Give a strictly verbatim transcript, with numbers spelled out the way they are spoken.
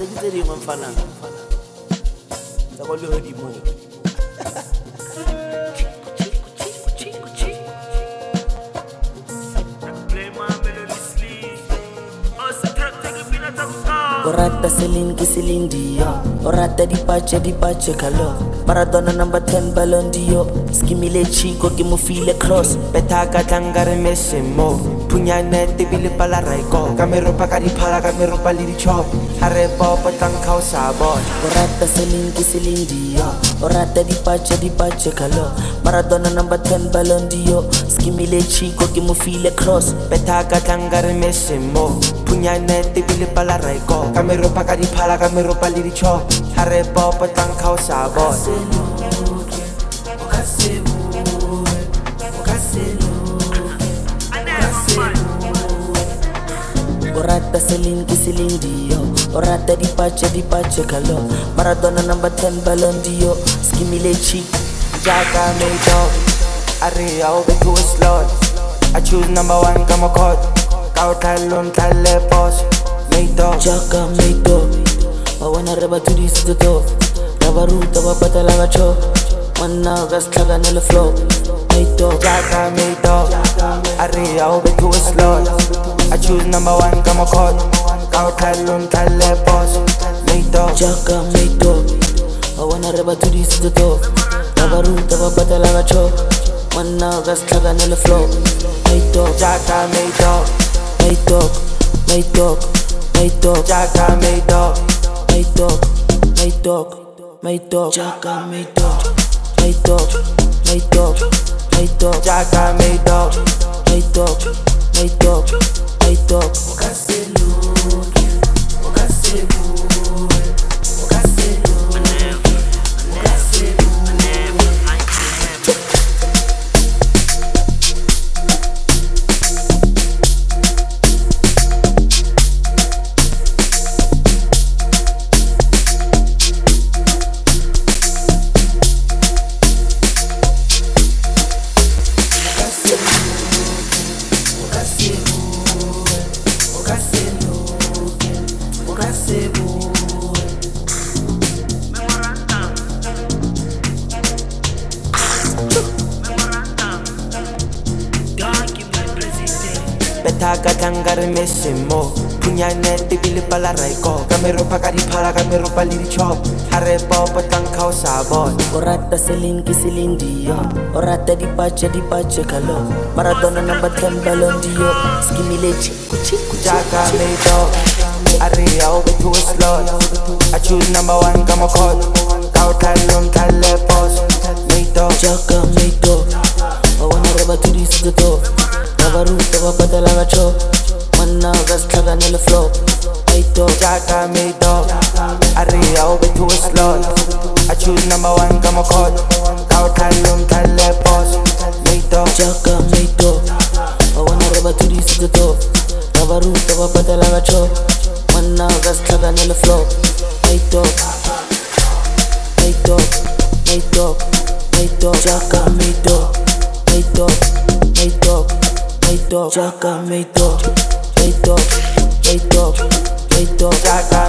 tse di tse dingwe mfana tsa go le di mo o rata Celine ke Celine Dion, o rata dipache dipache kalo Maradona number ten Ballon d'Or, skimile chico ke mo file cross beta ka tlangare Messi mo punyane tebile pala raiko ka meropa ka diphala ka meropa le di chop hare pop tlang khao sabon o rata Celine ke Celine Dion, o rata dipache dipache kalo Maradona number ten Ballon d'Or, skimile chico ke mo file cross beta ka tlangare Messi mo punyane tebile pala raiko ka meropa ka diphala ka meropa le di chop hare pop tlang khao sabon o rata Celine ke Celine Dion, o rata dipache dipache kalo Maradona number ten Ballon d'Or, skimile chic Jaka made dog Are ya obe to a slot I choose number one kama kot Kao talon tale boss Made dog Jaka made dog I wanna reba to this to do Tabaru taba pata laga cho Manna gas tlaga nele flow Made dog Jaka made dog Are ya obe to a slot I choose number one kama kot Kao talon tale boss Made dog Jaka made dog I wanna reba to this to do Tabaru taba pata laga cho Manna gas tlaga nele flow Made dog Jaka made dog Made dog Made dog Made dog Jaka made dog Made dog Made dog Made dog Jaka made dog Made dog Made dog Made dog Jaka made dog Made dog Made dog Made dog Okaseluki Okasebu Okaselu Beta ka tlangare Messi mo punyane tebile pala raiko ka meropa ka diphala ka meropa le di chop hare pop tlang khao sabon o rata Celine ke Celine Dion, o rata dipache dipache kalo Maradona number ten Ballon d'Or, skimile chico chico Jaka made dog Are ya obe to a slot I choose number one kama kot Kao talon tale boss Made dog Jaka made dog I wanna reba to this to do Tabaru taba pata laga cho Manna gas tlaga nele flow Made dog Jaka made dog Are ya obe to a slot I choose number one kama kot Kao talon tale boss Made dog Jaka made dog I wanna reba to this to do Tabaru taba pata laga cho Manna gas tlaga nele flow Made dog Made dog Made dog Made dog Jaka made dog Made dog Made dog Made dog Jaka made dog Made dog Made dog Made dog Jaka